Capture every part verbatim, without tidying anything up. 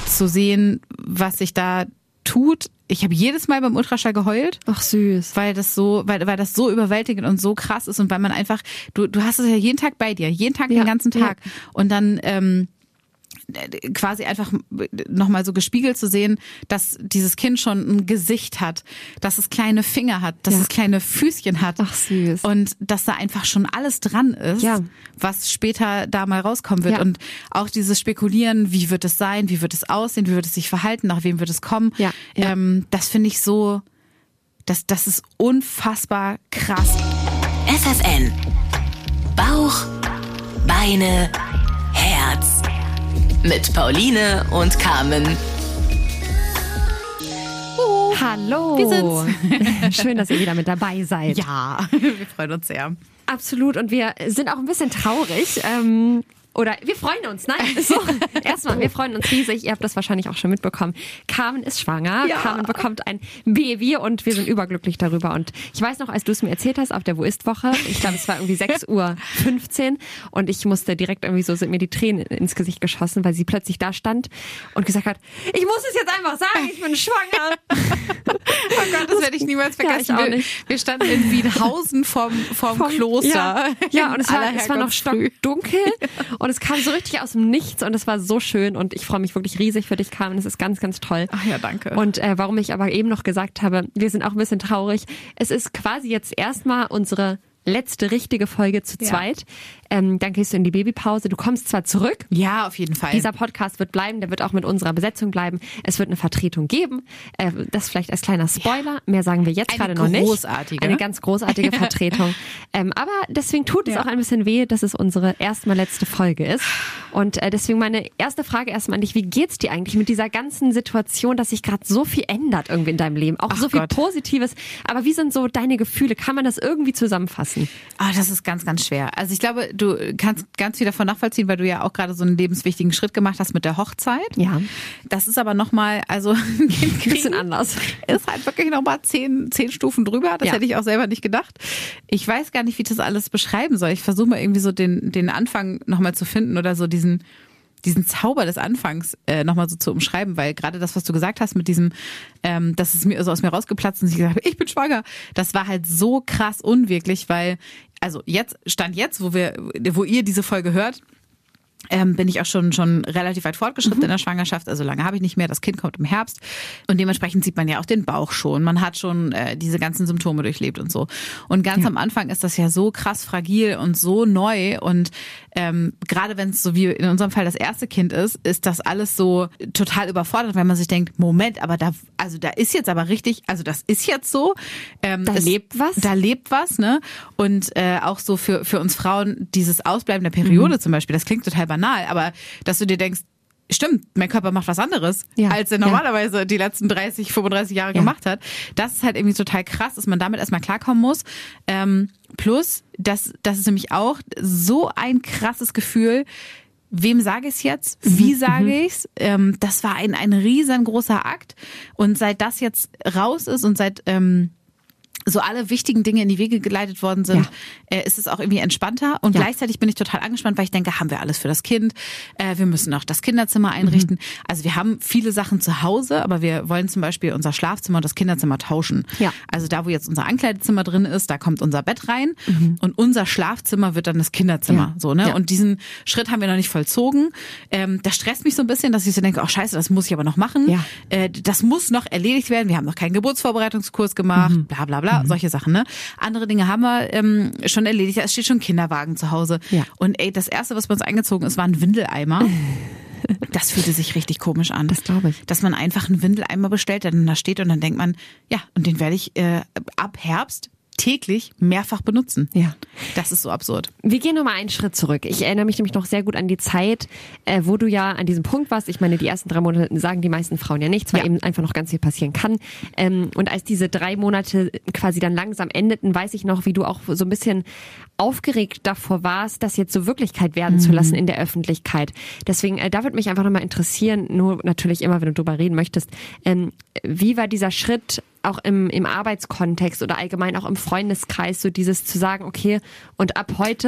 zu sehen, was sich da tut. Ich habe jedes Mal beim Ultraschall geheult. Ach süß. Weil das so, weil, weil das so überwältigend und so krass ist und weil man einfach, du, du hast es ja jeden Tag bei dir, jeden Tag, ja, den ganzen Tag. Ja. Und dann ähm, quasi einfach nochmal so gespiegelt zu sehen, dass dieses Kind schon ein Gesicht hat, dass es kleine Finger hat, dass ja. es kleine Füßchen hat. Ach süß. Und dass da einfach schon alles dran ist, ja. was später da mal rauskommen wird. Ja. Und auch dieses Spekulieren, wie wird es sein, wie wird es aussehen, wie wird es sich verhalten, nach wem wird es kommen. Ja. Ja. Ähm, das finde ich so, das, das ist unfassbar krass. F F N. Bauch, Beine, Herz. Mit Pauline und Carmen. Oh, hallo. Wir sind's. Schön, dass ihr wieder mit dabei seid. Ja, wir freuen uns sehr. Absolut. Und wir sind auch ein bisschen traurig. Ähm Oder wir freuen uns, nein. So, erstmal, wir freuen uns riesig. Ihr habt das wahrscheinlich auch schon mitbekommen. Carmen ist schwanger. Ja. Carmen bekommt ein Baby und wir sind überglücklich darüber. Und ich weiß noch, als du es mir erzählt hast auf der Wo ist Woche, ich glaube, es war irgendwie sechs Uhr fünfzehn und ich musste direkt irgendwie so, sind mir die Tränen ins Gesicht geschossen, weil sie plötzlich da stand und gesagt hat, ich muss es jetzt einfach sagen, ich bin schwanger. Oh Gott, das werde ich niemals vergessen. Ja, ich auch nicht. Wir, wir standen in Wiedhausen vorm, vorm, vorm Kloster. Ja, ja und es war, es war noch stockdunkel. Und es kam so richtig aus dem Nichts und es war so schön und ich freue mich wirklich riesig für dich, Carmen. Es ist ganz, ganz toll. Ach ja, danke. Und äh, warum ich aber eben noch gesagt habe, wir sind auch ein bisschen traurig. Es ist quasi jetzt erstmal unsere letzte richtige Folge zu zweit. Ja. Ähm, dann gehst du in die Babypause. Du kommst zwar zurück. Ja, auf jeden Fall. Dieser Podcast wird bleiben. Der wird auch mit unserer Besetzung bleiben. Es wird eine Vertretung geben. Äh, das vielleicht als kleiner Spoiler. Ja. Mehr sagen wir jetzt gerade noch nicht. Großartige. Eine ganz großartige Vertretung. ähm, aber deswegen tut es ja. auch ein bisschen weh, dass es unsere erstmal letzte Folge ist. Und äh, deswegen meine erste Frage erstmal an dich. Wie geht's dir eigentlich mit dieser ganzen Situation, dass sich gerade so viel ändert irgendwie in deinem Leben? Auch Ach so viel Gott. Positives. Aber wie sind so deine Gefühle? Kann man das irgendwie zusammenfassen? Ah, das ist ganz, ganz schwer. Also ich glaube, du kannst ganz viel davon nachvollziehen, weil du ja auch gerade so einen lebenswichtigen Schritt gemacht hast mit der Hochzeit. Ja. Das ist aber nochmal, also ein bisschen anders. Ist halt wirklich nochmal zehn, zehn Stufen drüber. Das ja. hätte ich auch selber nicht gedacht. Ich weiß gar nicht, wie ich das alles beschreiben soll. Ich versuche mal irgendwie so den, den Anfang nochmal zu finden oder so diesen diesen Zauber des Anfangs äh, nochmal so zu umschreiben, weil gerade das, was du gesagt hast mit diesem, ähm, dass es mir so aus mir rausgeplatzt ist und ich gesagt habe, ich bin schwanger, das war halt so krass unwirklich, weil, also jetzt, Stand jetzt, wo wir, wo ihr diese Folge hört, Ähm, bin ich auch schon schon relativ weit fortgeschritten mhm. in der Schwangerschaft, also lange habe ich nicht mehr, das Kind kommt im Herbst und dementsprechend sieht man ja auch den Bauch schon, man hat schon äh, diese ganzen Symptome durchlebt und so und ganz ja. am Anfang ist das ja so krass fragil und so neu und ähm, gerade wenn es so wie in unserem Fall das erste Kind ist, ist das alles so total überfordert, weil man sich denkt, Moment, aber da, also da ist jetzt aber richtig, also das ist jetzt so. Ähm, da es, lebt was. Da lebt was, ne? Und äh, auch so für für uns Frauen dieses Ausbleiben der Periode mhm. zum Beispiel, das klingt total banal, aber dass du dir denkst, stimmt, mein Körper macht was anderes, ja. als er normalerweise ja. die letzten dreißig, fünfunddreißig Jahre ja. gemacht hat. Das ist halt irgendwie total krass, dass man damit erstmal klarkommen muss. Ähm, plus, das, das ist nämlich auch so ein krasses Gefühl. Wem sage ich es jetzt? Wie sage ich es? Ähm, das war ein, ein riesengroßer Akt. Und seit das jetzt raus ist und seit ähm, so alle wichtigen Dinge in die Wege geleitet worden sind, ja. äh, ist es auch irgendwie entspannter. Und ja. gleichzeitig bin ich total angespannt, weil ich denke, haben wir alles für das Kind? Äh, wir müssen auch das Kinderzimmer einrichten. Mhm. Also wir haben viele Sachen zu Hause, aber wir wollen zum Beispiel unser Schlafzimmer und das Kinderzimmer tauschen. Ja. Also da, wo jetzt unser Ankleidezimmer drin ist, da kommt unser Bett rein mhm. und unser Schlafzimmer wird dann das Kinderzimmer. Ja. So, ne? Ja. Und diesen Schritt haben wir noch nicht vollzogen. Ähm, das stresst mich so ein bisschen, dass ich so denke, ach scheiße, das muss ich aber noch machen. Ja. Äh, das muss noch erledigt werden. Wir haben noch keinen Geburtsvorbereitungskurs gemacht, mhm. bla bla bla. Mhm. Solche Sachen, ne? Andere Dinge haben wir ähm, schon erledigt. Es steht schon ein Kinderwagen zu Hause. Ja. Und ey, das Erste, was bei uns eingezogen ist, war ein Windeleimer. Das fühlte sich richtig komisch an. Das glaube ich. Dass man einfach einen Windeleimer bestellt, der dann da steht und dann denkt man, ja, und den werde ich äh, ab Herbst täglich mehrfach benutzen. Ja. Das ist so absurd. Wir gehen nochmal einen Schritt zurück. Ich erinnere mich nämlich noch sehr gut an die Zeit, äh, wo du ja an diesem Punkt warst. Ich meine, die ersten drei Monate sagen die meisten Frauen ja nichts, weil ja. eben einfach noch ganz viel passieren kann. Ähm, und als diese drei Monate quasi dann langsam endeten, weiß ich noch, wie du auch so ein bisschen aufgeregt davor warst, das jetzt so Wirklichkeit werden mhm. zu lassen in der Öffentlichkeit. Deswegen, äh, da würde mich einfach nochmal interessieren, nur natürlich immer, wenn du drüber reden möchtest, ähm, wie war dieser Schritt auch im, im Arbeitskontext oder allgemein auch im Freundeskreis, so dieses zu sagen, okay, und ab heute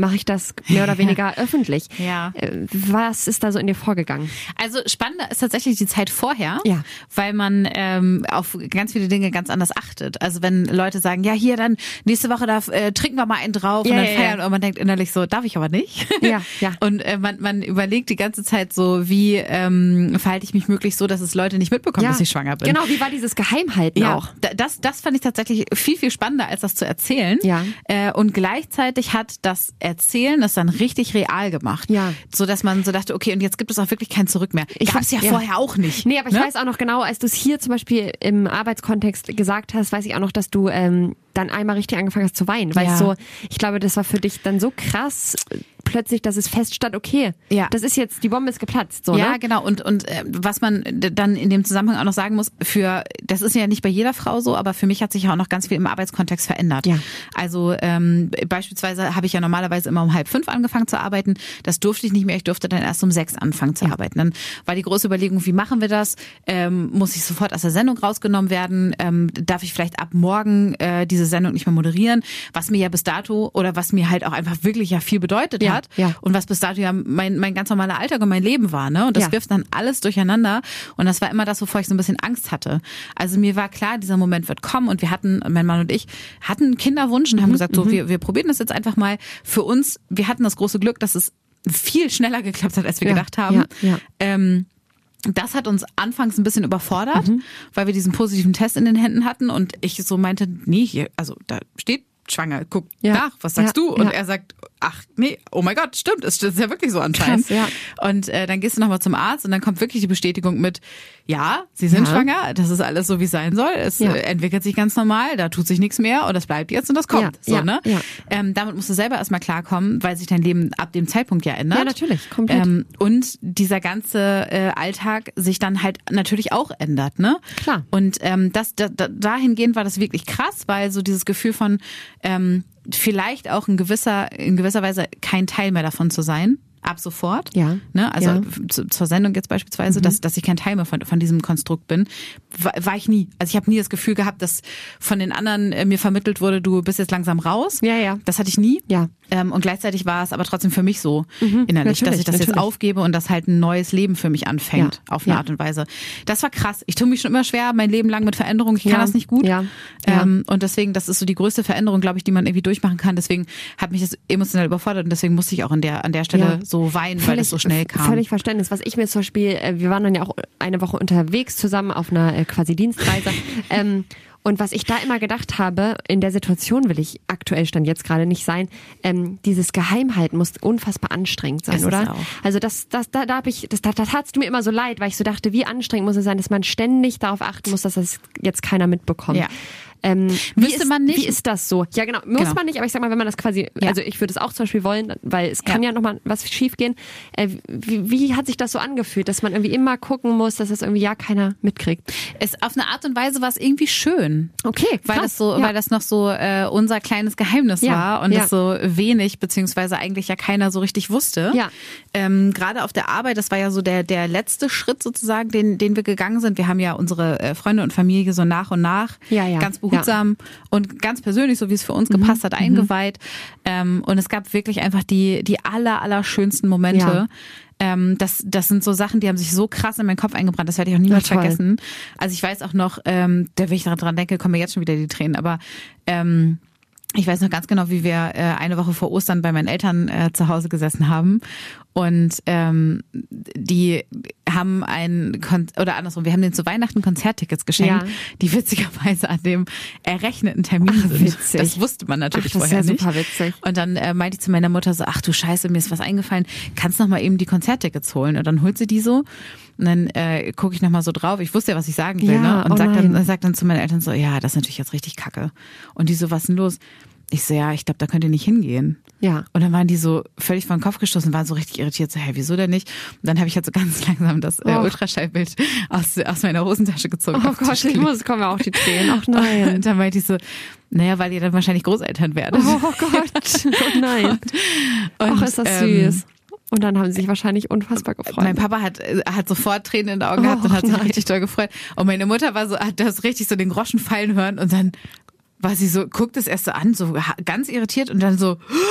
mache ich das mehr oder weniger öffentlich. Ja. Was ist da so in dir vorgegangen? Also spannender ist tatsächlich die Zeit vorher, ja. weil man ähm, auf ganz viele Dinge ganz anders achtet. Also wenn Leute sagen, ja hier, dann nächste Woche darf, äh, trinken wir mal einen drauf ja, und dann ja, feiern ja. und man denkt innerlich so, darf ich aber nicht. Ja, ja. Und äh, man, man überlegt die ganze Zeit so, wie ähm, verhalte ich mich möglich so, dass es Leute nicht mitbekommen, ja. dass ich schwanger bin. Genau, wie war dieses Geheimhalten ja, auch? Das, das fand ich tatsächlich viel, viel spannender, als das zu erzählen. Ja. Äh, und gleichzeitig hat das Erzählen das dann richtig real gemacht. Ja. So dass man so dachte, okay, und jetzt gibt es auch wirklich kein Zurück mehr. Ich Gab es ja, ja vorher auch nicht. Nee, aber ich ne? weiß auch noch genau, als du es hier zum Beispiel im Arbeitskontext gesagt hast, weiß ich auch noch, dass du ähm, dann einmal richtig angefangen hast zu weinen. Weil ja. so, ich glaube, das war für dich dann so krass plötzlich, dass es feststand, okay, ja. das ist jetzt, die Bombe ist geplatzt. So, ja, ne? genau. Und, und äh, was man dann in dem Zusammenhang auch noch sagen muss, für das ist ja nicht bei jeder Frau so, aber für mich hat sich ja auch noch ganz viel im Arbeitskontext verändert. Ja. Also ähm, beispielsweise habe ich ja normalerweise immer um halb fünf angefangen zu arbeiten. Das durfte ich nicht mehr. Ich durfte dann erst um sechs anfangen zu ja. arbeiten. Dann war die große Überlegung, wie machen wir das? Ähm, muss ich sofort aus der Sendung rausgenommen werden? Ähm, darf ich vielleicht ab morgen äh, diese Sendung nicht mehr moderieren? Was mir ja bis dato oder was mir halt auch einfach wirklich ja viel bedeutet ja. hat ja. und was bis dato ja mein, mein ganz normaler Alltag und mein Leben war. Ne? Und das ja. wirft dann alles durcheinander. Und das war immer das, wovor ich so ein bisschen Angst hatte. Also mir war klar, dieser Moment wird kommen und wir hatten, mein Mann und ich, hatten einen Kinderwunsch und haben mhm, gesagt, so, wir, wir probieren das jetzt einfach mal. Für uns, wir hatten das große Glück, dass es viel schneller geklappt hat, als wir ja, gedacht haben. Ja, ja. Ähm, das hat uns anfangs ein bisschen überfordert, mhm. weil wir diesen positiven Test in den Händen hatten und ich so meinte, nee, hier, also da steht schwanger, guck ja. nach, was sagst ja, du? Und ja. er sagt, ach nee, oh mein Gott, stimmt, es ist ja wirklich so anscheinend. Krass, ja. Und äh, dann gehst du nochmal zum Arzt und dann kommt wirklich die Bestätigung mit, ja, sie sind ja. schwanger, das ist alles so, wie es sein soll, es ja. äh, entwickelt sich ganz normal, da tut sich nichts mehr und das bleibt jetzt und das kommt. Ja, so, ja, ne? ja. Ähm, damit musst du selber erstmal klarkommen, weil sich dein Leben ab dem Zeitpunkt ja ändert. Ja, natürlich, komplett. Ähm, und dieser ganze äh, Alltag sich dann halt natürlich auch ändert, ne? Klar. Und ähm, das, da, da, dahingehend war das wirklich krass, weil so dieses Gefühl von ähm, vielleicht auch in gewisser, in gewisser Weise kein Teil mehr davon zu sein. Ab sofort. Ja. Ne? Also ja. zu, zur Sendung jetzt beispielsweise, mhm. dass, dass ich kein Teil mehr von, von diesem Konstrukt bin, war, war ich nie. Also ich habe nie das Gefühl gehabt, dass von den anderen äh, mir vermittelt wurde, du bist jetzt langsam raus. Ja, ja. Das hatte ich nie. Ja. Ähm, und gleichzeitig war es aber trotzdem für mich so mhm. innerlich, dass ich das natürlich. jetzt aufgebe und dass halt ein neues Leben für mich anfängt, ja. auf eine ja. Art und Weise. Das war krass. Ich tue mich schon immer schwer, mein Leben lang mit Veränderung. Ich kann ja. das nicht gut. Ja. Ähm, und deswegen, das ist so die größte Veränderung, glaube ich, die man irgendwie durchmachen kann. Deswegen hat mich das emotional überfordert und deswegen musste ich auch an der, an der Stelle ja. so weinen, Völlig, weil das so schnell kam. Völlig Verständnis. Was ich mir zum Beispiel, wir waren dann ja auch eine Woche unterwegs zusammen auf einer äh, quasi Dienstreise. ähm, und was ich da immer gedacht habe, in der Situation will ich aktuell Stand jetzt gerade nicht sein, ähm, dieses Geheimhalten muss unfassbar anstrengend sein, ist oder? Es auch. Also das, das, da, da hab ich, das, da, da tat's mir immer so leid, weil ich so dachte, wie anstrengend muss es sein, dass man ständig darauf achten muss, dass das jetzt keiner mitbekommt. Ja. Ähm, Müsste wie ist, man nicht? Wie ist das so? Ja, genau. Muss Genau. man nicht, aber ich sag mal, wenn man das quasi, Ja. also ich würde es auch zum Beispiel wollen, weil es kann ja, ja nochmal was schiefgehen. Äh, wie, wie hat sich das so angefühlt, dass man irgendwie immer gucken muss, dass das irgendwie ja keiner mitkriegt? Es auf eine Art und Weise war es irgendwie schön. Okay, weil krass. das so, ja. weil das noch so äh, unser kleines Geheimnis Ja, war und ja. das so wenig beziehungsweise eigentlich ja keiner so richtig wusste. Ja. Ähm, gerade auf der Arbeit, das war ja so der der letzte Schritt sozusagen, den den wir gegangen sind. Wir haben ja unsere äh, Freunde und Familie so nach und nach Ja, ja. ganz behutsam und ganz persönlich, so wie es für uns gepasst hat, eingeweiht. Ähm, und es gab wirklich einfach die die aller aller schönsten Momente. Ja. Ähm, das, das sind so Sachen, die haben sich so krass in meinen Kopf eingebrannt, das werde ich auch niemals Ja, toll. vergessen. Also ich weiß auch noch, ähm, da wenn ich daran denke, kommen mir jetzt schon wieder die Tränen, aber ähm, ich weiß noch ganz genau, wie wir äh, eine Woche vor Ostern bei meinen Eltern äh, zu Hause gesessen haben und ähm, die haben ein Kon- oder andersrum, wir haben denen zu Weihnachten Konzerttickets geschenkt, Ja. die witzigerweise an dem errechneten Termin Ach, sind. witzig. Das wusste man natürlich Ach, das ist vorher ja nicht. super witzig. Und dann äh, meinte ich zu meiner Mutter so, ach du Scheiße, mir ist was eingefallen, kannst noch mal eben die Konzerttickets holen? Und dann holt sie die so und dann äh, gucke ich noch mal so drauf. Ich wusste ja, was ich sagen will, Ja, ne? Und oh sag nein. dann, sag dann zu meinen Eltern so, ja, das ist natürlich jetzt richtig kacke. Und die so, was ist denn los? Ich so, ja, ich glaube, da könnt ihr nicht hingehen. Ja. Und dann waren die so völlig vor den Kopf gestoßen, waren so richtig irritiert, so, hä, wieso denn nicht? Und dann habe ich halt so ganz langsam das äh, Oh. Ultraschallbild aus, aus meiner Hosentasche gezogen. Oh auf den Gott, Tisch ich gelegt. muss, kommen ja auch die Tränen. Ach nein. Und dann meinte ich so, naja, weil ihr dann wahrscheinlich Großeltern werdet. Oh Gott, oh nein. Und, Ach, ist das ähm, süß. Und dann haben sie sich wahrscheinlich unfassbar gefreut. Mein Papa hat, hat sofort Tränen in den Augen gehabt Och, und hat sich nein. richtig doll gefreut. Und meine Mutter war so, hat das richtig so den Groschen fallen hören und dann war sie so, guckt es erst so an, so ganz irritiert und dann so,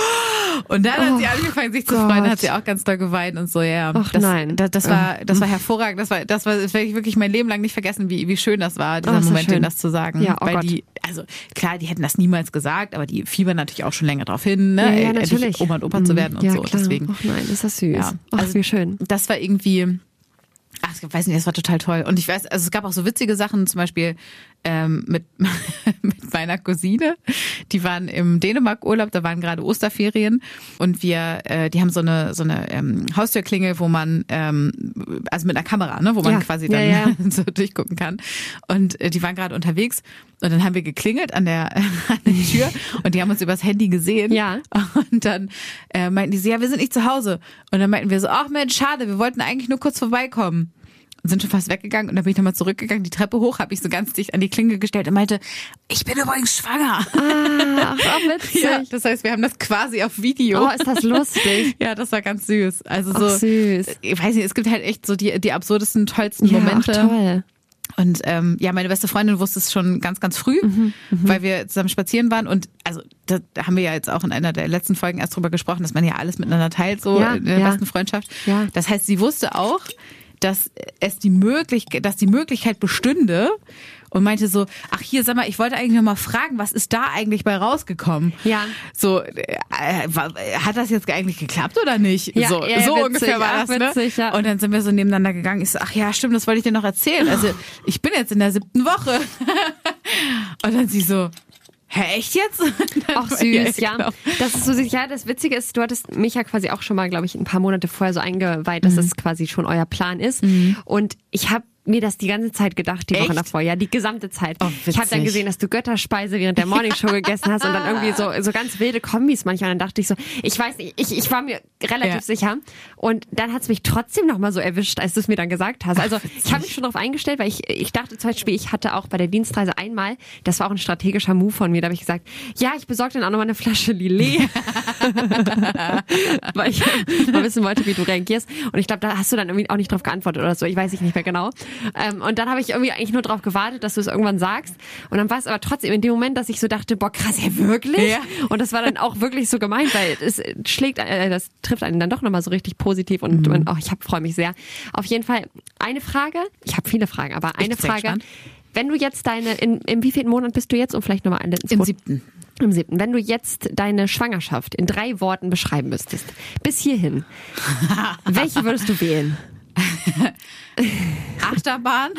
Und dann hat Oh sie angefangen, sich zu Gott. freuen, hat sie auch ganz doll geweint und so, ja. Ach das, nein. Das, das war, das war hervorragend. Das war, das war, das werde ich wirklich mein Leben lang nicht vergessen, wie, wie schön das war, dieser Oh, ist das Moment, schön. denen das zu sagen. Ja, oh Weil Gott. die, also klar, die hätten das niemals gesagt, aber die fiebern natürlich auch schon länger drauf hin, ne? Ja, ja, endlich natürlich. Oma und Opa zu werden und ja, so. Klar. Deswegen. Ach nein, ist das süß. Ja. Ach, Also, wie schön. Das war irgendwie, ach, ich weiß nicht, das war total toll. Und ich weiß, also es gab auch so witzige Sachen, zum Beispiel ähm, mit, mit meiner Cousine. Die waren im Dänemark-Urlaub, da waren gerade Osterferien und wir, äh, die haben so eine so eine ähm, Haustürklingel, wo man, ähm, also mit einer Kamera, ne, wo man Ja. quasi dann Ja, ja. so durchgucken kann. Und äh, die waren gerade unterwegs und dann haben wir geklingelt an der, an der Tür und die haben uns übers Handy gesehen. Ja. Und dann äh, meinten die so, ja, wir sind nicht zu Hause. Und dann meinten wir so, ach Mensch, schade, wir wollten eigentlich nur kurz vorbeikommen. Und sind schon fast weggegangen und dann bin ich nochmal zurückgegangen, die Treppe hoch, habe ich so ganz dicht an die Klingel gestellt und meinte, ich bin übrigens schwanger. Ah, ach, auch witzig. Ja, das heißt, wir haben das quasi auf Video. Oh, ist das lustig. Ja, das war ganz süß. Also so, Ach, süß. ich weiß nicht, es gibt halt echt so die, die absurdesten, tollsten Ja, Momente. ach, toll. Und ähm, ja, meine beste Freundin wusste es schon ganz, ganz früh, Mhm, weil wir zusammen spazieren waren. Und also da haben wir ja jetzt auch in einer der letzten Folgen erst drüber gesprochen, dass man ja alles miteinander teilt, so Ja, in der ja. besten Freundschaft. Ja. Das heißt, sie wusste auch, dass es die Möglichkeit, dass die Möglichkeit bestünde und meinte so, ach hier, sag mal, ich wollte eigentlich noch mal fragen, was ist da eigentlich bei rausgekommen? Ja. So, äh, war- hat das jetzt eigentlich geklappt oder nicht? Ja, so ja, ja, so witzig, ungefähr war ach, das, ne? witzig, ja. Und dann sind wir so nebeneinander gegangen. Ich so, ach ja, stimmt, das wollte ich dir noch erzählen. Also ich bin jetzt in der siebten Woche. Und dann sie so, hä, echt jetzt? Auch süß, ja. genau. Das ist so süß. Ja, das Witzige ist, du hattest mich ja quasi auch schon mal, glaube ich, ein paar Monate vorher so eingeweiht, dass es quasi schon euer Plan ist. Und ich habe mir das die ganze Zeit gedacht, die Wochen Echt? davor, ja, die gesamte Zeit. Oh, ich habe dann witzig. gesehen, dass du Götterspeise während der Morningshow gegessen hast und dann irgendwie so so ganz wilde Kombis manchmal. Und dann dachte ich so, ich weiß nicht, ich, ich war mir relativ Ja. sicher. Und dann hat es mich trotzdem noch mal so erwischt, als du es mir dann gesagt hast. Also ich habe mich schon darauf eingestellt, weil ich ich dachte zum Beispiel, ich hatte auch bei der Dienstreise einmal, das war auch ein strategischer Move von mir, da habe ich gesagt, ja, ich besorge dann auch noch mal eine Flasche Lillet. Weil ich mal wissen wollte, wie du reagierst. Und ich glaube, da hast du dann irgendwie auch nicht drauf geantwortet oder so. Ich weiß nicht mehr genau. Ähm, und dann habe ich irgendwie eigentlich nur darauf gewartet, dass du es irgendwann sagst. Und dann war es aber trotzdem in dem Moment, dass ich so dachte, boah, krass, ja wirklich? Ja. Und das war dann auch wirklich so gemeint, weil es schlägt, äh, das trifft einen dann doch nochmal so richtig positiv und, Mhm. und oh, ich freue mich sehr. Auf jeden Fall eine Frage. Ich habe viele Fragen, aber eine bin sehr Frage. gespannt. Wenn du jetzt deine, in, in wievielten Monat bist du jetzt? Und vielleicht nochmal alle ins Im Boot- siebten. Im siebten. Wenn du jetzt deine Schwangerschaft in drei Worten beschreiben müsstest, bis hierhin, welche würdest du wählen? Achterbahn,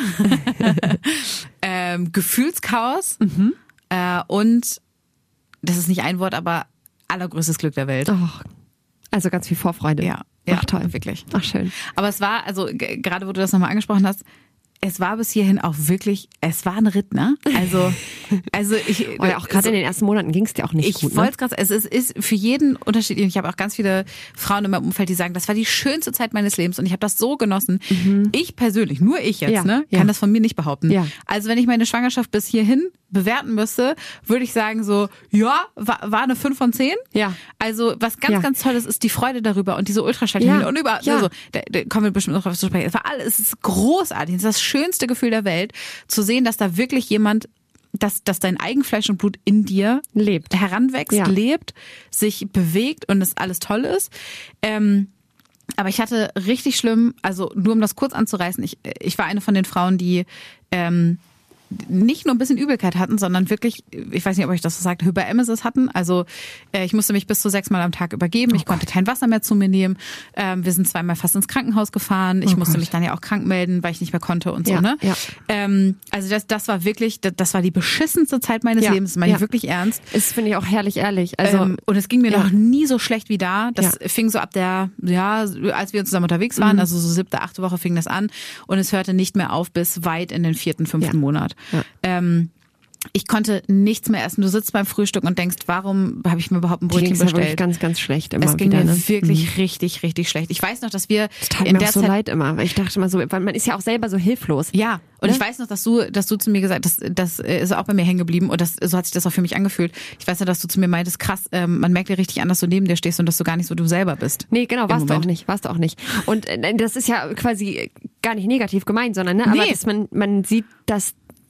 ähm, Gefühlschaos Mhm. äh, und das ist nicht ein Wort, aber allergrößtes Glück der Welt. Oh, also ganz viel Vorfreude. Ja, ja, Ach, toll. wirklich. Ach, schön. Aber es war, also g- gerade wo du das nochmal angesprochen hast, es war bis hierhin auch wirklich, es war ein Ritt, ne? Also, also ich. Oh ja, auch gerade so, in den ersten Monaten ging es dir auch nicht Ich gut, wollte ne? es gerade, es ist, ist für jeden unterschiedlich. Ich habe auch ganz viele Frauen in meinem Umfeld, die sagen, das war die schönste Zeit meines Lebens und ich habe das so genossen. Ich persönlich, nur ich jetzt, Ja, ne, ja. kann das von mir nicht behaupten. Ja. Also wenn ich meine Schwangerschaft bis hierhin bewerten müsste, würde ich sagen so, ja, war, war eine fünf von zehn. Ja. Also was ganz, Ja. ganz Tolles ist die Freude darüber und diese Ultraschalltermine Ja, und überall, ja. also, da, da kommen wir bestimmt noch drauf zu sprechen. Es war alles, es ist großartig. Es ist das schönste Gefühl der Welt, zu sehen, dass da wirklich jemand, dass, dass dein Eigenfleisch und Blut in dir Lebt. heranwächst, Ja. lebt, sich bewegt und es alles toll ist. Ähm, aber ich hatte richtig schlimm, also nur um das kurz anzureißen, ich, ich war eine von den Frauen, die ähm, nicht nur ein bisschen Übelkeit hatten, sondern wirklich, ich weiß nicht, ob euch das so sagt, Hyperemesis hatten. Also äh, ich musste mich bis zu sechsmal am Tag übergeben. Ich konnte kein Wasser mehr zu mir nehmen. Ähm, wir sind zweimal fast ins Krankenhaus gefahren. Ich Oh musste Gott. mich dann ja auch krank melden, weil ich nicht mehr konnte und so. Ja, Ne? ja. Ähm, also das, das war wirklich, das, das war die beschissenste Zeit meines Ja, Lebens. Das meine ich ja. wirklich ernst. Ist, finde ich, auch herrlich ehrlich. Also, ähm, und es ging mir ja. noch nie so schlecht wie da. Das Ja. fing so ab der, ja, als wir zusammen unterwegs waren, also so siebte, achte Woche fing das an und es hörte nicht mehr auf bis weit in den vierten, fünften Ja. Monat. Ja. Ähm, ich konnte nichts mehr essen. Du sitzt beim Frühstück und denkst, warum habe ich mir überhaupt ein die Brötchen ging's ja wirklich bestellt? ganz, ganz schlecht immer Es ging wieder. mir Ne? wirklich richtig, richtig schlecht. Ich weiß noch, dass wir Das tat in mir der auch so Zeit leid immer, weil ich dachte immer so, weil man ist ja auch selber so hilflos. ja, und Ne? ich weiß noch, dass du, dass du zu mir gesagt hast, das, das ist auch bei mir hängen geblieben und das, so hat sich das auch für mich angefühlt. Ich weiß noch, dass du zu mir meintest, krass, ähm, man merkt dir richtig an, dass du neben dir stehst und dass du gar nicht so du selber bist. Nee, genau, warst du auch Moment. nicht, warst du auch nicht. Und äh, das ist ja quasi gar nicht negativ gemeint, sondern ne, aber Nee. dass man man sieht, dass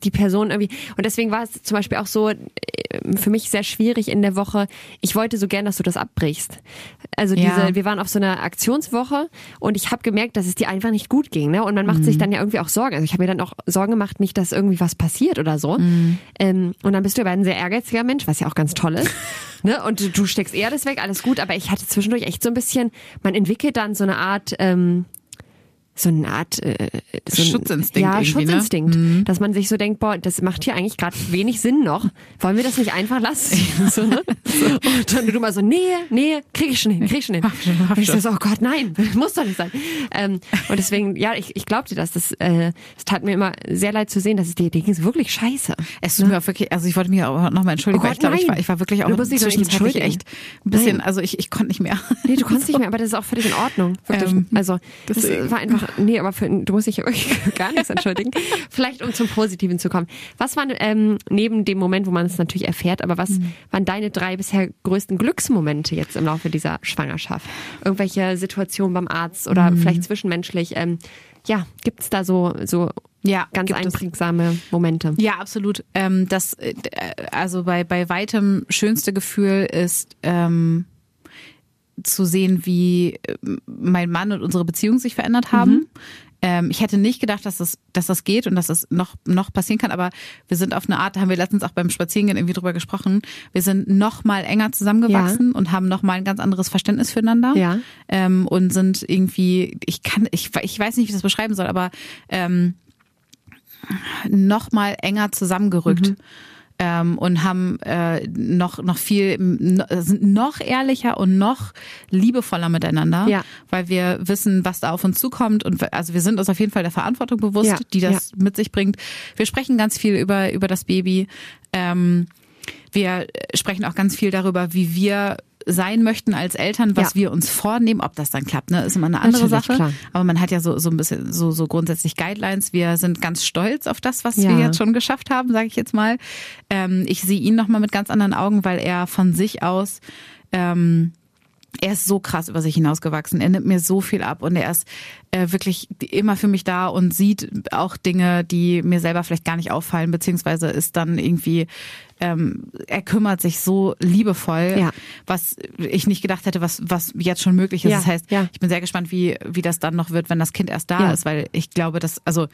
die Person irgendwie, und deswegen war es zum Beispiel auch so für mich sehr schwierig in der Woche. Ich wollte so gern, dass du das abbrichst. Also diese, ja. wir waren auf so einer Aktionswoche und ich habe gemerkt, dass es dir einfach nicht gut ging, ne? Und man macht mhm. sich dann ja irgendwie auch Sorgen. Also ich habe mir dann auch Sorgen gemacht, nicht, dass irgendwie was passiert oder so. Mhm. Ähm, und dann bist du aber ein sehr ehrgeiziger Mensch, was ja auch ganz toll ist. Ne? Und du, du steckst eher das weg, alles gut. Aber ich hatte zwischendurch echt so ein bisschen, man entwickelt dann so eine Art, ähm, so eine Art äh, so ein, Schutzinstinkt. Ja, Schutzinstinkt. Ne? Mhm. Dass man sich so denkt, boah, das macht hier eigentlich gerade wenig Sinn noch. Wollen wir das nicht einfach lassen? so, ne? so. Und dann du mal so, nee, nee, krieg ich schon hin, krieg ich schon hin. Mach schon, mach ich so, oh Gott, nein, muss doch nicht sein. Ähm, und deswegen, ja, ich, ich glaub dir das. Das, äh, das tat mir immer sehr leid zu sehen, dass es dir ging es wirklich scheiße. Es tut ne? mir auch wirklich, also ich wollte mich auch nochmal entschuldigen, oh Gott, weil ich glaube, ich war, ich war wirklich auch zwischenzeitlich echt ein bisschen, nein. also ich, ich konnte nicht mehr. Nee, du konntest so. nicht mehr, aber das ist auch völlig in Ordnung. Wirklich. Ähm, also das deswegen. war einfach, nee, aber für, du musst dich ja wirklich gar nichts entschuldigen. Vielleicht um zum Positiven zu kommen. Was waren ähm, neben dem Moment, wo man es natürlich erfährt, aber was mhm. waren deine drei bisher größten Glücksmomente jetzt im Laufe dieser Schwangerschaft? Irgendwelche Situationen beim Arzt oder mhm. vielleicht zwischenmenschlich? Ähm, ja, gibt's da so so ja, ganz einprägsame Momente? Ja, absolut. Ähm, das äh, also bei bei weitem schönste Gefühl ist ähm, zu sehen, wie mein Mann und unsere Beziehung sich verändert haben. Mhm. Ähm, ich hätte nicht gedacht, dass das, dass das geht und dass das noch, noch passieren kann, aber wir sind auf eine Art, da haben wir letztens auch beim Spazierengehen irgendwie drüber gesprochen, wir sind noch mal enger zusammengewachsen ja. und haben noch mal ein ganz anderes Verständnis füreinander ja. ähm, und sind irgendwie, ich kann, ich, ich weiß nicht, wie ich das beschreiben soll, aber ähm, noch mal enger zusammengerückt. Mhm. Ähm, und haben äh, noch noch viel sind noch ehrlicher und noch liebevoller miteinander, ja. weil wir wissen, was da auf uns zukommt und also wir sind uns auf jeden Fall der Verantwortung bewusst, ja. die das ja. mit sich bringt. Wir sprechen ganz viel über über das Baby. Ähm, wir sprechen auch ganz viel darüber, wie wir sein möchten als Eltern, was ja. wir uns vornehmen, ob das dann klappt, ne, ist immer eine andere Natürlich, Sache. Klar. Aber man hat ja so so ein bisschen so so grundsätzlich Guidelines. Wir sind ganz stolz auf das, was ja. wir jetzt schon geschafft haben, sage ich jetzt mal. Ähm, ich sehe ihn noch mal mit ganz anderen Augen, weil er von sich aus ähm, er ist so krass über sich hinausgewachsen. Er nimmt mir so viel ab und er ist äh, wirklich immer für mich da und sieht auch Dinge, die mir selber vielleicht gar nicht auffallen, beziehungsweise ist dann irgendwie, ähm, er kümmert sich so liebevoll, ja. was ich nicht gedacht hätte, was was jetzt schon möglich ist. Ja. Das heißt, ja. ich bin sehr gespannt, wie wie das dann noch wird, wenn das Kind erst da ja. ist, weil ich glaube, dass, also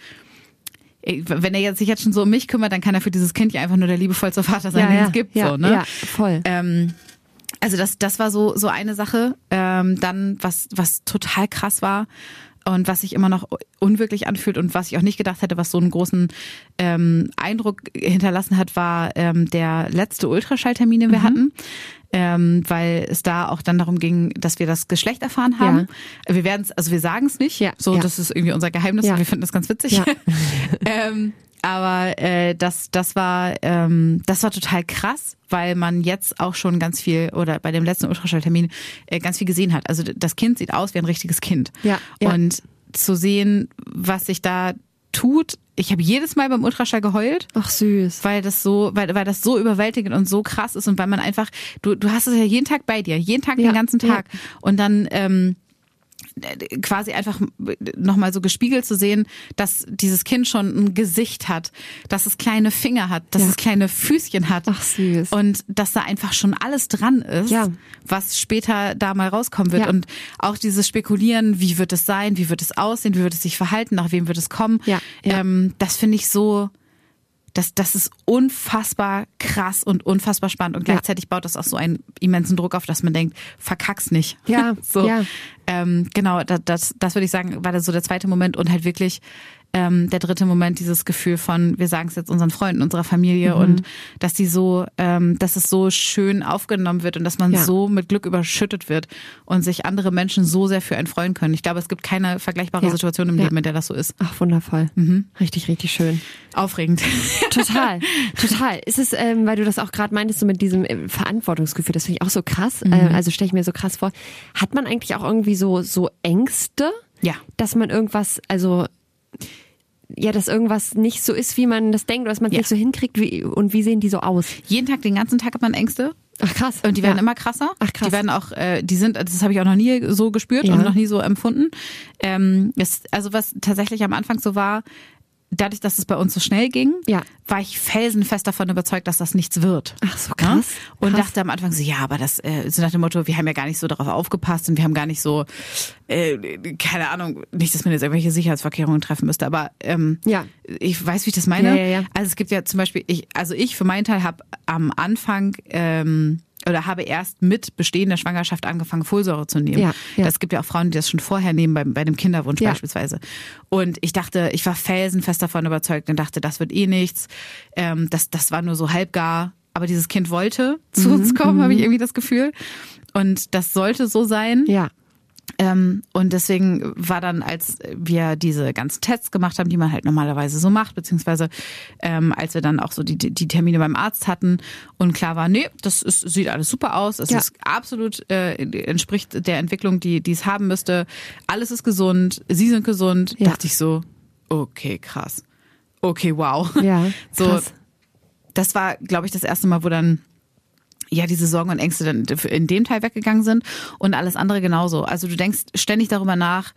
wenn er jetzt sich jetzt schon so um mich kümmert, dann kann er für dieses Kind ja einfach nur der liebevollste Vater sein, ja, den ja. es gibt. Ja, so, ne? ja, voll. Ähm, Also das, das war so so eine Sache. Ähm, dann was was total krass war und was sich immer noch unwirklich anfühlt und was ich auch nicht gedacht hätte, was so einen großen ähm, Eindruck hinterlassen hat, war ähm, der letzte Ultraschalltermin, den wir mhm. hatten. Ähm, weil es da auch dann darum ging, dass wir das Geschlecht erfahren haben. Ja. Wir werden es, also wir sagen es nicht. Ja. So, ja. das ist irgendwie unser Geheimnis ja. und wir finden das ganz witzig. Ja. ähm, Aber äh, das, das war, ähm, das war total krass, weil man jetzt auch schon ganz viel oder bei dem letzten Ultraschalltermin äh, ganz viel gesehen hat. Also das Kind sieht aus wie ein richtiges Kind. Ja, ja. Und zu sehen, was sich da tut. Ich habe jedes Mal beim Ultraschall geheult. Ach süß. Weil das so, weil, weil das so überwältigend und so krass ist und weil man einfach, du, du hast es ja jeden Tag bei dir, jeden Tag, ja, den ganzen Tag. Ja. Und dann ähm, quasi einfach nochmal so gespiegelt zu sehen, dass dieses Kind schon ein Gesicht hat, dass es kleine Finger hat, dass ja. es kleine Füßchen hat. Ach süß. Und dass da einfach schon alles dran ist, ja. was später da mal rauskommen wird. Ja. Und auch dieses Spekulieren, wie wird es sein, wie wird es aussehen, wie wird es sich verhalten, nach wem wird es kommen, ja. Ja. Ähm, das finde ich so... Das, das ist unfassbar krass und unfassbar spannend und gleichzeitig ja. baut das auch so einen immensen Druck auf, dass man denkt, verkack's nicht. Ja, so. Ja. Ähm, genau, das, das, das würde ich sagen, war das so der zweite Moment und halt wirklich ähm, der dritte Moment, dieses Gefühl von, wir sagen es jetzt unseren Freunden, unserer Familie mhm. und dass die so, ähm, dass es so schön aufgenommen wird und dass man ja. so mit Glück überschüttet wird und sich andere Menschen so sehr für einen freuen können. Ich glaube, es gibt keine vergleichbare ja. Situation im ja. Leben, in der das so ist. Ach, wundervoll. Mhm. Richtig, richtig schön. Aufregend. Total, total. Ist es, ähm, weil du das auch gerade meintest, so mit diesem äh, Verantwortungsgefühl, das finde ich auch so krass. Mhm. Äh, also stelle ich mir so krass vor. Hat man eigentlich auch irgendwie so so Ängste, ja, dass man irgendwas, also ja, dass irgendwas nicht so ist, wie man das denkt, oder dass man es ja. nicht so hinkriegt, wie, und wie sehen die so aus? Jeden Tag, den ganzen Tag hat man Ängste. Ach krass. Und die werden ja. immer krasser. Ach krass. Die werden auch, äh, die sind, das habe ich auch noch nie so gespürt ja. und noch nie so empfunden. Ähm, das, also was tatsächlich am Anfang so war, dadurch, dass es bei uns so schnell ging, ja. war ich felsenfest davon überzeugt, dass das nichts wird. Ach so, krass. Ja? Und krass. dachte am Anfang so, ja, aber das, äh, so nach dem Motto, wir haben ja gar nicht so darauf aufgepasst und wir haben gar nicht so, äh, keine Ahnung, nicht, dass man jetzt irgendwelche Sicherheitsvorkehrungen treffen müsste, aber ähm, ja. ich weiß, wie ich das meine. Ja, ja, ja. Also es gibt ja zum Beispiel, ich, also ich für meinen Teil habe am Anfang ähm, oder habe erst mit bestehender Schwangerschaft angefangen, Folsäure zu nehmen. Ja, ja. Das gibt ja auch Frauen, die das schon vorher nehmen, bei, bei dem Kinderwunsch ja. beispielsweise. Und ich dachte, ich war felsenfest davon überzeugt und dachte, das wird eh nichts. Ähm, das, das war nur so halbgar. Aber dieses Kind wollte zu uns kommen, mhm. habe ich irgendwie das Gefühl. Und das sollte so sein. Ja. Ähm, und deswegen war dann, als wir diese ganzen Tests gemacht haben, die man halt normalerweise so macht, beziehungsweise ähm, als wir dann auch so die, die Termine beim Arzt hatten und klar war, nee, das ist, sieht alles super aus, es ja. ist absolut, äh, entspricht der Entwicklung, die, die es haben müsste, alles ist gesund, sie sind gesund, ja. dachte ich so, okay, krass, okay, wow. Ja, so, krass. Das war, glaube ich, das erste Mal, wo dann ja, diese Sorgen und Ängste dann in dem Teil weggegangen sind und alles andere genauso. Also du denkst ständig darüber nach,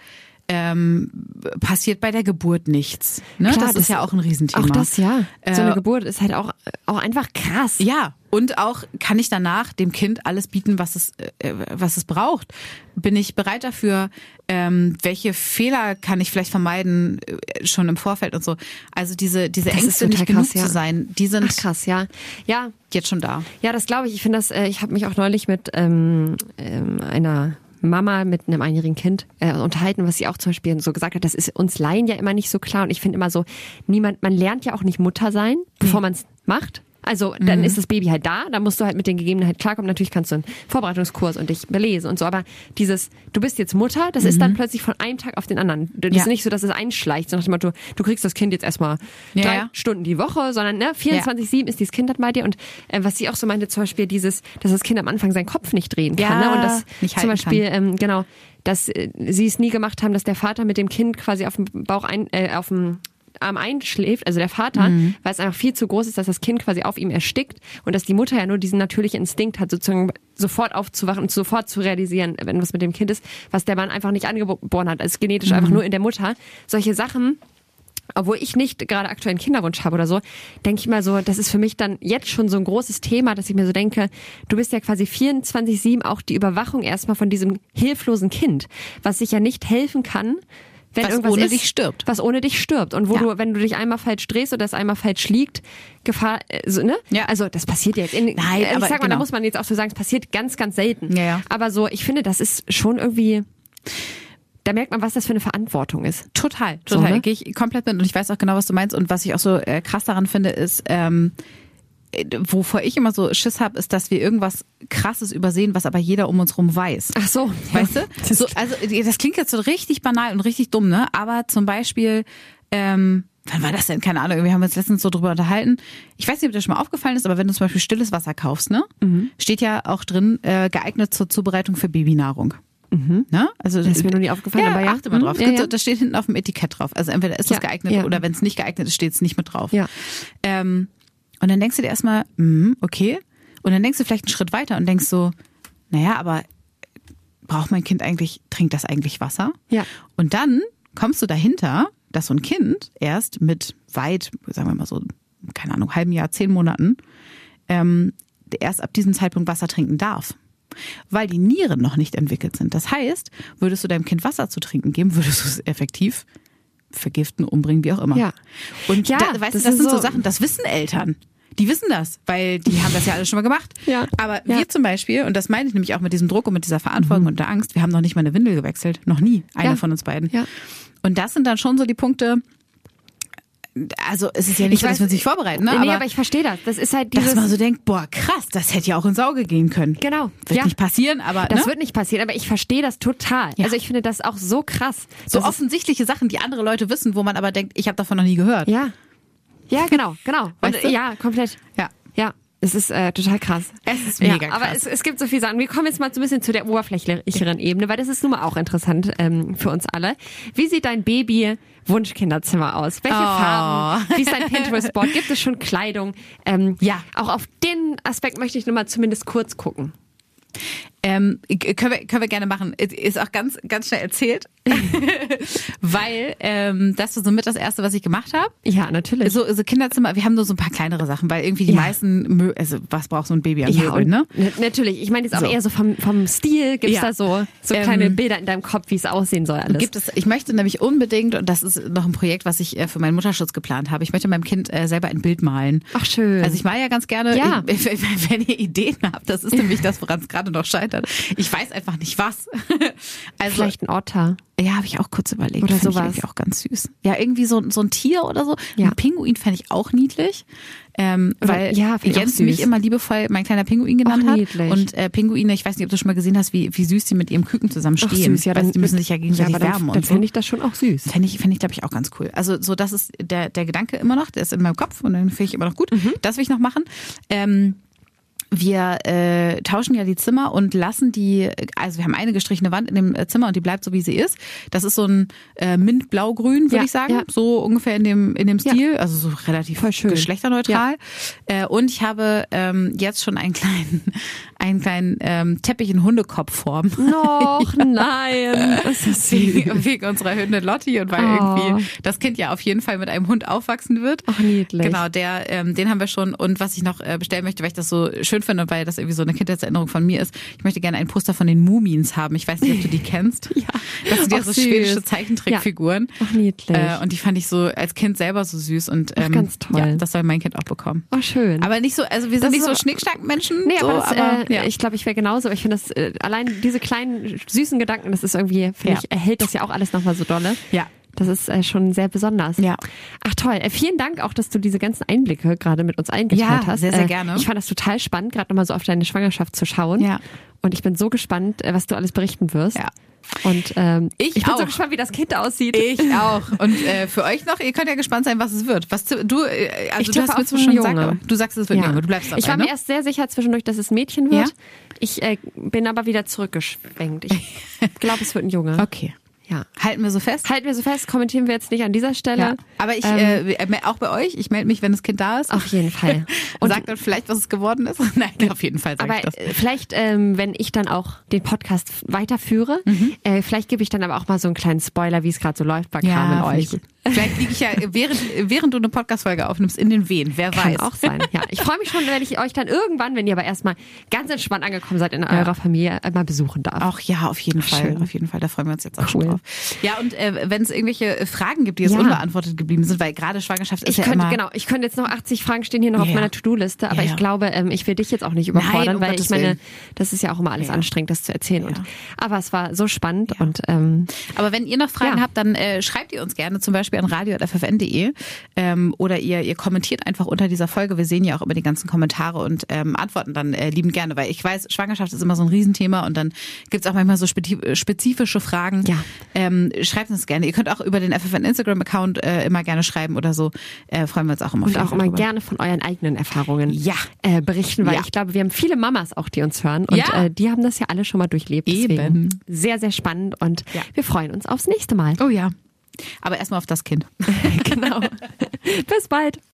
ähm, passiert bei der Geburt nichts. Ne? Klar, das, das ist ja auch ein Riesenthema. Auch das, ja. Äh, so eine Geburt ist halt auch, auch einfach krass. Ja, und auch kann ich danach dem Kind alles bieten, was es, äh, was es braucht. Bin ich bereit dafür? Ähm, welche Fehler kann ich vielleicht vermeiden, äh, schon im Vorfeld und so. Also diese, diese das Ängste, nicht krass, genug ja. zu sein, die sind Ach, krass, ja. Ja. Jetzt schon da. Ja, das glaube ich. Ich finde das, äh, ich habe mich auch neulich mit ähm, ähm, einer Mama mit einem einjährigen Kind äh, unterhalten, was sie auch zum Beispiel so gesagt hat, das ist uns Laien ja immer nicht so klar. Und ich finde immer so, niemand, man lernt ja auch nicht Mutter sein, bevor man es macht. Also dann mhm. ist das Baby halt da, da musst du halt mit den Gegebenheiten klarkommen. Natürlich kannst du einen Vorbereitungskurs und dich belesen und so, aber dieses, du bist jetzt Mutter, das mhm. ist dann plötzlich von einem Tag auf den anderen. Das ja. ist nicht so, dass es einschleicht, sondern nach dem Motto, du kriegst das Kind jetzt erstmal ja, drei ja. Stunden die Woche, sondern ne, vierundzwanzig sieben ja. ist dieses Kind dann bei dir. Und äh, was sie auch so meinte, zum Beispiel dieses, dass das Kind am Anfang seinen Kopf nicht drehen kann. Ja, ne? Und das nicht zum Beispiel, ähm, genau, dass äh, sie es nie gemacht haben, dass der Vater mit dem Kind quasi auf dem Bauch ein, äh, auf dem Arm einschläft, also der Vater, mhm. weil es einfach viel zu groß ist, dass das Kind quasi auf ihm erstickt und dass die Mutter ja nur diesen natürlichen Instinkt hat, sozusagen sofort aufzuwachen und sofort zu realisieren, wenn was mit dem Kind ist, was der Mann einfach nicht angeboren hat, also genetisch mhm. einfach nur in der Mutter. Solche Sachen, obwohl ich nicht gerade aktuell einen Kinderwunsch habe oder so, denke ich mal so, das ist für mich dann jetzt schon so ein großes Thema, dass ich mir so denke, du bist ja quasi vierundzwanzig sieben auch die Überwachung erstmal von diesem hilflosen Kind, was sich ja nicht helfen kann, wenn was irgendwas ohne ist, dich stirbt. Was ohne dich stirbt. Und wo ja. du, wenn du dich einmal falsch drehst oder es einmal falsch liegt, Gefahr, also, ne? Ja. Also, das passiert jetzt. In, Nein, ich aber sag mal, genau. da muss man jetzt auch so sagen, es passiert ganz, ganz selten. Ja, ja. Aber so, ich finde, das ist schon irgendwie, da merkt man, was das für eine Verantwortung ist. Total, total. So, ne? Gehe ich komplett mit und ich weiß auch genau, was du meinst. Und was ich auch so äh, krass daran finde, ist, ähm, wovor ich immer so Schiss habe, ist, dass wir irgendwas Krasses übersehen, was aber jeder um uns rum weiß. Ach so. Weißt ja. du? So, also das klingt jetzt so richtig banal und richtig dumm, ne? Aber zum Beispiel, ähm, wann war das denn? Keine Ahnung, wir haben uns letztens so drüber unterhalten. Ich weiß nicht, ob dir das schon mal aufgefallen ist, aber wenn du zum Beispiel stilles Wasser kaufst, ne? Mhm. Steht ja auch drin, äh, geeignet zur Zubereitung für Babynahrung. Mhm. Ne? Also, das ist mir noch nie aufgefallen, ja, aber ja. achte mal drauf. Ja, ja. Das steht hinten auf dem Etikett drauf. Also entweder ist das ja, geeignet ja. oder wenn es nicht geeignet ist, steht es nicht mit drauf. Ja. Ähm, Und dann denkst du dir erstmal, mm, okay. Und dann denkst du vielleicht einen Schritt weiter und denkst so, naja, aber braucht mein Kind eigentlich, trinkt das eigentlich Wasser? Ja. Und dann kommst du dahinter, dass so ein Kind erst mit weit, sagen wir mal so, keine Ahnung, halben Jahr, zehn Monaten, ähm, erst ab diesem Zeitpunkt Wasser trinken darf. Weil die Nieren noch nicht entwickelt sind. Das heißt, würdest du deinem Kind Wasser zu trinken geben, würdest du es effektiv vergiften, umbringen, wie auch immer. Ja. Und ja, da, weißt das du, das sind so so Sachen, das wissen Eltern. Die wissen das, weil die haben das ja alle schon mal gemacht. Ja. Aber ja. wir zum Beispiel, und das meine ich nämlich auch mit diesem Druck und mit dieser Verantwortung mhm. und der Angst, wir haben noch nicht mal eine Windel gewechselt. Noch nie. Einer ja. von uns beiden. Ja. Und das sind dann schon so die Punkte, also es ist ja nicht ich so, dass weiß, man sich vorbereiten, ne? Nee, aber, aber ich verstehe das. Das ist halt dieses... dass man so denkt, boah, krass, das hätte ja auch ins Auge gehen können. Genau. Wird ja. nicht passieren, aber... Das ne? wird nicht passieren, aber ich verstehe das total. Ja. Also ich finde das auch so krass. So das offensichtliche Sachen, die andere Leute wissen, wo man aber denkt, ich habe davon noch nie gehört. Ja. Ja, genau, genau. Weißt Und, du? ja, komplett. Ja. Ja. Es ist äh, total krass. Es ist mega ja, krass. Aber es, es gibt so viele Sachen. Wir kommen jetzt mal so ein bisschen zu der oberflächlicheren Ebene, weil das ist nun mal auch interessant ähm, für uns alle. Wie sieht dein Baby-Wunschkinderzimmer aus? Welche oh. Farben? Wie ist dein Pinterest-Board? Gibt es schon Kleidung? Ähm, ja. Auch auf den Aspekt möchte ich nur mal zumindest kurz gucken. Ähm, können, wir, können wir gerne machen. Ist auch ganz, ganz schnell erzählt. Weil ähm, das war somit das Erste, was ich gemacht habe. Ja, natürlich. So, so Kinderzimmer, wir haben nur so ein paar kleinere Sachen, weil irgendwie die ja. meisten, Mö- also was braucht so ein Baby an ja, Möbeln, ne? N- natürlich. Ich meine jetzt auch so. eher so vom, vom Stil. Gibt es ja. da so, so kleine ähm, Bilder in deinem Kopf, wie es aussehen soll alles? Gibt es. Ich möchte nämlich unbedingt, und das ist noch ein Projekt, was ich für meinen Mutterschutz geplant habe, ich möchte meinem Kind äh, selber ein Bild malen. Ach, schön. Also ich male ja ganz gerne, ja. ich, wenn ihr Ideen habt, das ist nämlich das, woran es gerade noch scheitert. Ich weiß einfach nicht was. Also, vielleicht ein Otter. Ja, habe ich auch kurz überlegt. Oder Fand sowas. Ich auch ganz süß. Ja, irgendwie so, so ein Tier oder so. Ja. Ein Pinguin fände ich auch niedlich. Ähm, oder, weil ja, Jens mich immer liebevoll mein kleiner Pinguin genannt Ach, hat. Und äh, Pinguine, ich weiß nicht, ob du schon mal gesehen hast, wie, wie süß die mit ihrem Küken zusammen stehen. Ach, süß, ja, dann, die müssen sich ja gegenseitig ja, aber wärmen. Dann, und dann so. fände ich das schon auch süß. Fände ich, fänd ich glaube ich, auch ganz cool. Also so, das ist der, der Gedanke immer noch, der ist in meinem Kopf und dann finde ich immer noch gut. Mhm. Das will ich noch machen. Ähm, Wir äh, tauschen ja die Zimmer und lassen die, also wir haben eine gestrichene Wand in dem Zimmer und die bleibt so, wie sie ist. Das ist so ein äh, Mint-Blau-Grün, würde ja, ich sagen. Ja. So ungefähr in dem in dem Stil, ja. also so relativ voll schön. Geschlechterneutral. Ja. Äh, und ich habe ähm, jetzt schon einen kleinen, einen kleinen ähm, Teppich in Hundekopfform. Noch nein. Das ist wegen, wegen unserer Hündin Lotti und weil oh. irgendwie das Kind ja auf jeden Fall mit einem Hund aufwachsen wird. Ach, niedlich. Genau, der, ähm, den haben wir schon. Und was ich noch äh, bestellen möchte, weil ich das so schön finde und weil das irgendwie so eine Kindheitserinnerung von mir ist, ich möchte gerne ein Poster von den Mumins haben. Ich weiß nicht, ob du die kennst. Ja. Das sind ja Ach, so süß. schwedische Zeichentrickfiguren. Ja. Ach, niedlich. Äh, und die fand ich so als Kind selber so süß. Und ähm, Ach, ganz toll. Ja, das soll mein Kind auch bekommen. Oh, schön. Aber nicht so, also wir sind das nicht so, so Schnickschnack-Menschen. Nee, so, aber, das, aber äh, ja. ich glaube, ich wäre genauso. Ich finde das, äh, allein diese kleinen, süßen Gedanken, das ist irgendwie, finde ja. ich, erhält das ja auch alles nochmal so dolle. Ja. Das ist äh, schon sehr besonders. Ja. Ach toll. Äh, vielen Dank auch, dass du diese ganzen Einblicke gerade mit uns eingeteilt ja, hast. sehr, sehr äh, gerne. Ich fand das total spannend, gerade nochmal so auf deine Schwangerschaft zu schauen. Ja. Und ich bin so gespannt, äh, was du alles berichten wirst. Ja. Und ähm, ich, ich bin auch. so gespannt, wie das Kind aussieht. Ich auch. Und äh, für euch noch, ihr könnt ja gespannt sein, was es wird. Was du, äh, also ich du hast mir zwar schon gesagt, aber du sagst, es wird ja. ein Junge. Du bleibst dabei, Ich war ne? mir erst sehr sicher zwischendurch, dass es ein Mädchen wird. Ja? Ich äh, bin aber wieder zurückgeschwenkt. Ich glaube, es wird ein Junge. Okay. Ja. Halten wir so fest? Halten wir so fest, kommentieren wir jetzt nicht an dieser Stelle. Ja. Aber ich, ähm, äh, auch bei euch, ich melde mich, wenn das Kind da ist. Auf jeden Fall. Und sagt dann vielleicht, was es geworden ist. Nein, auf jeden Fall sage ich das. Aber vielleicht, ähm, wenn ich dann auch den Podcast weiterführe, mhm. äh, vielleicht gebe ich dann aber auch mal so einen kleinen Spoiler, wie es gerade so läuft bei ja, Carmen euch. Vielleicht liege ich ja, während, während du eine Podcast-Folge aufnimmst, in den Wehen. Wer Kann weiß. auch sein. Ja, ich freue mich schon, wenn ich euch dann irgendwann, wenn ihr aber erstmal ganz entspannt angekommen seid in eurer ja. Familie, mal besuchen darf. Auch ja, auf jeden Fall. Schön. Auf jeden Fall. Da freuen wir uns jetzt auch cool. schon drauf. Ja, und äh, wenn es irgendwelche Fragen gibt, die jetzt ja. unbeantwortet geblieben sind, weil gerade Schwangerschaft ist ich ja könnte, immer... Genau, ich könnte jetzt noch achtzig Fragen stehen hier noch ja. auf meiner To-Do-Liste, aber ja, ja. ich glaube, ähm, ich will dich jetzt auch nicht überfordern, Nein, um weil Gottes ich meine, Willen. das ist ja auch immer alles ja. anstrengend, das zu erzählen. Ja. Und, aber es war so spannend. Ja. Und ähm, Aber wenn ihr noch Fragen ja. habt, dann äh, schreibt ihr uns gerne zum Beispiel an radio punkt f f n punkt d e ähm, oder ihr, ihr kommentiert einfach unter dieser Folge. Wir sehen ja auch immer die ganzen Kommentare und ähm, antworten dann äh, liebend gerne, weil ich weiß, Schwangerschaft ist immer so ein Riesenthema und dann gibt's auch manchmal so spezifische Fragen. Ja. Ähm, schreibt uns gerne. Ihr könnt auch über den F F N Instagram-Account äh, immer gerne schreiben oder so. Äh, freuen wir uns auch immer. Und auch immer drüber. Gerne von euren eigenen Erfahrungen ja. äh, berichten, weil ja. ich glaube, wir haben viele Mamas auch, die uns hören und ja. äh, die haben das ja alle schon mal durchlebt. Deswegen Eben. sehr, sehr spannend und ja. wir freuen uns aufs nächste Mal. Oh ja. Aber erstmal auf das Kind. Genau. Bis bald.